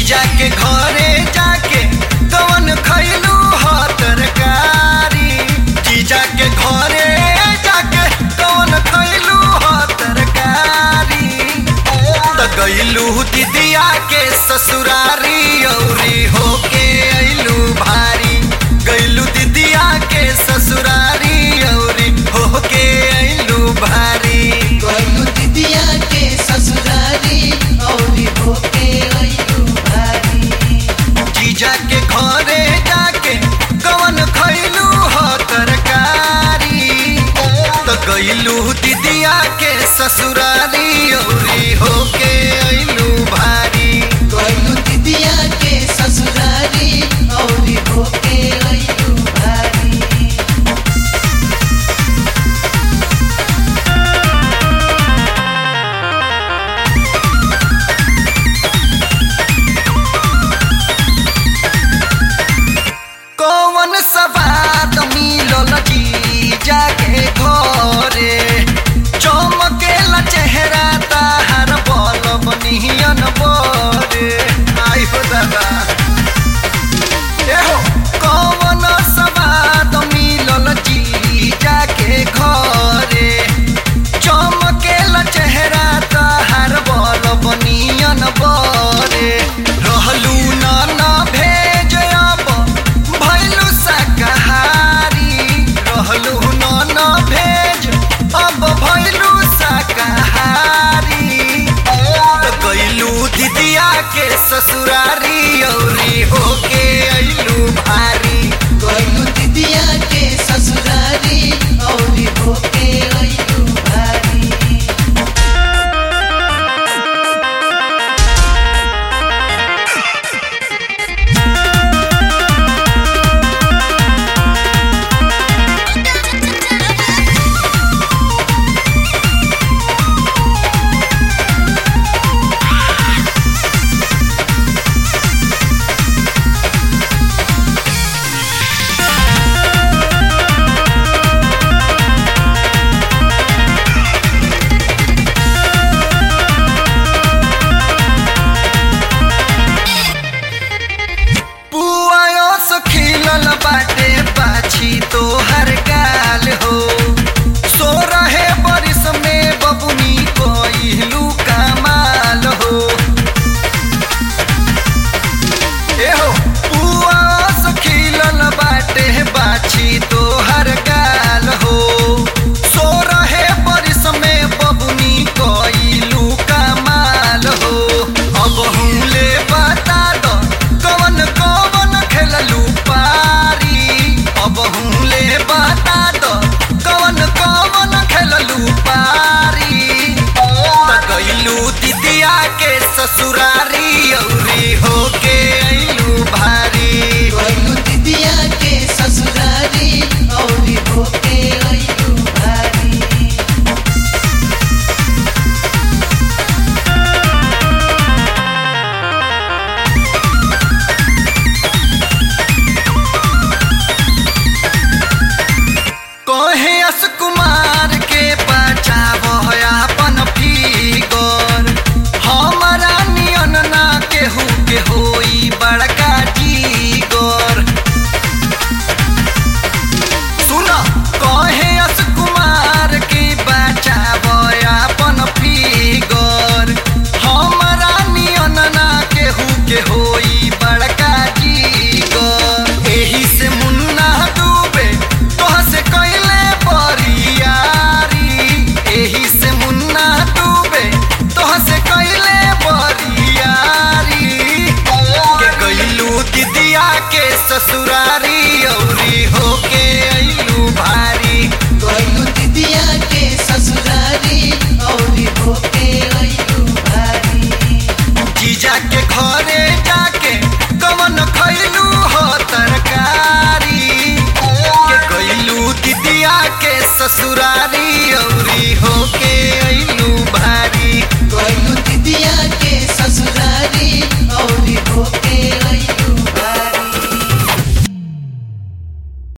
जीजा के घरे जाके कवन खैलू ह तरकारी। जीजा के घरे जाके कवन खैलू ह तरकारी। त गइलू दीदिया के ससुरारी औरी होके अइलू भारी। गइलू दीदिया के ससुरारी औरी होके अइलू भारी। गइलू दीदिया के ससुरारी औरी होके अइलू भारी। जीजा के घरे जाके कवन खैलू ह तरकारी। त गइलू दीदिया के ससुरारी औरी होके अइलू भारी। गइलू दीदिया के ससुरारी औरी होके अइलू भारी। कौन सवाद मिलल जीजा के घरे। चमकेला चेहरा ताहार बलब नियन बरे। आई हो दादा एहो कौन सवाद मिलल जीजा के घरे। चमकेला चेहरा ताहार बलब नियन बरे। रहलू ना भेज अब भैलू शाकाहारी। रहलू न भेज अब भैलू शाकाहारी। त गइलू दीदिया के ससुरारी औरी होके अइलू भारी। गइलू दीदिया के ससुरारी